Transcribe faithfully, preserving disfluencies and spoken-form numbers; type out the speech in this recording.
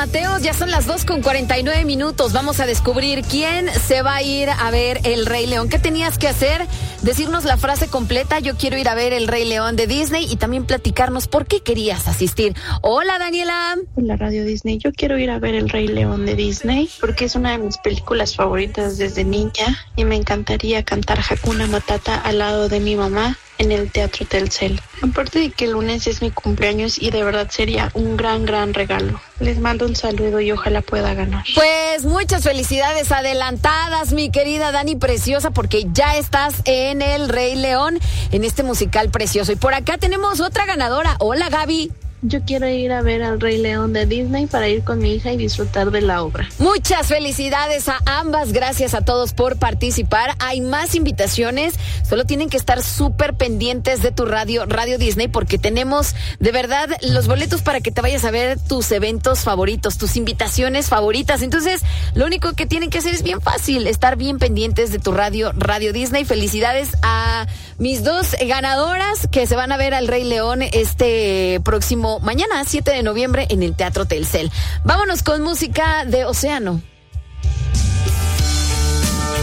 Mateos, ya son las dos con cuarenta y nueve minutos. Vamos a descubrir quién se va a ir a ver El Rey León. ¿Qué tenías que hacer? Decirnos la frase completa, yo quiero ir a ver El Rey León de Disney, y también platicarnos por qué querías asistir. Hola, Daniela. Hola, Radio Disney. Yo quiero ir a ver El Rey León de Disney porque es una de mis películas favoritas desde niña y me encantaría cantar Hakuna Matata al lado de mi mamá en el Teatro Telcel. Aparte de que el lunes es mi cumpleaños y de verdad sería un gran, gran regalo. Les mando un saludo y ojalá pueda ganar. Pues muchas felicidades adelantadas, mi querida Dani preciosa, porque ya estás en El Rey León, en este musical precioso. Y por acá tenemos otra ganadora. Hola, Gaby. Yo quiero ir a ver al Rey León de Disney para ir con mi hija y disfrutar de la obra. Muchas felicidades a ambas, gracias a todos por participar. Hay más invitaciones, solo tienen que estar súper pendientes de tu radio, Radio Disney, porque tenemos de verdad los boletos para que te vayas a ver tus eventos favoritos, tus invitaciones favoritas. Entonces, lo único que tienen que hacer es bien fácil, estar bien pendientes de tu radio, Radio Disney. Felicidades a mis dos ganadoras que se van a ver al Rey León este próximo mañana, siete de noviembre, en el Teatro Telcel. Vámonos con música de Océano.